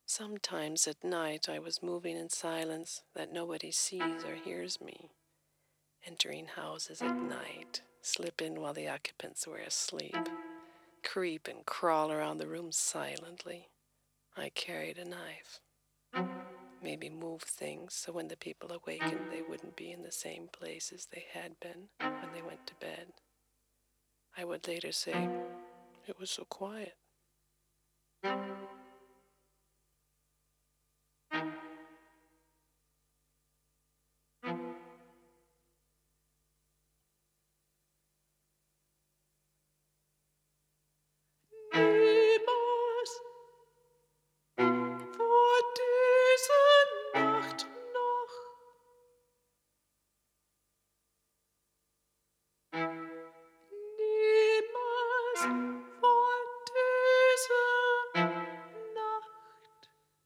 Sometimes at night I was moving in silence that nobody sees or hears me, entering houses at night, slip in while the occupants were asleep, creep and crawl around the room silently. I carried a knife. Maybe move things so when the people awakened they wouldn't be in the same places they had been when they went to bed. I would later say, it was so quiet. Niemals vor dieser Nacht noch niemals vor dieser Nacht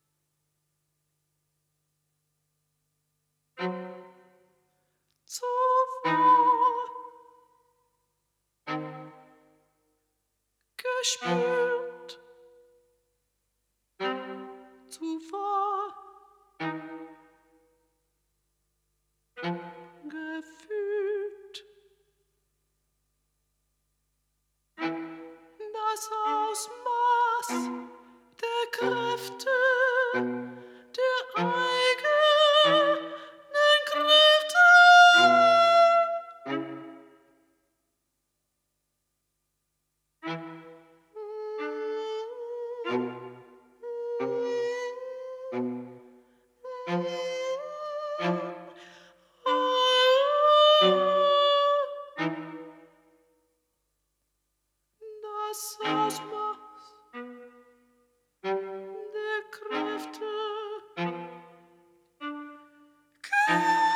zuvor gespürt, zuvor gefühlt, das Ausmaß der Kräfte, der eigenen Kräfte. Das Ausmaß der Kräfte.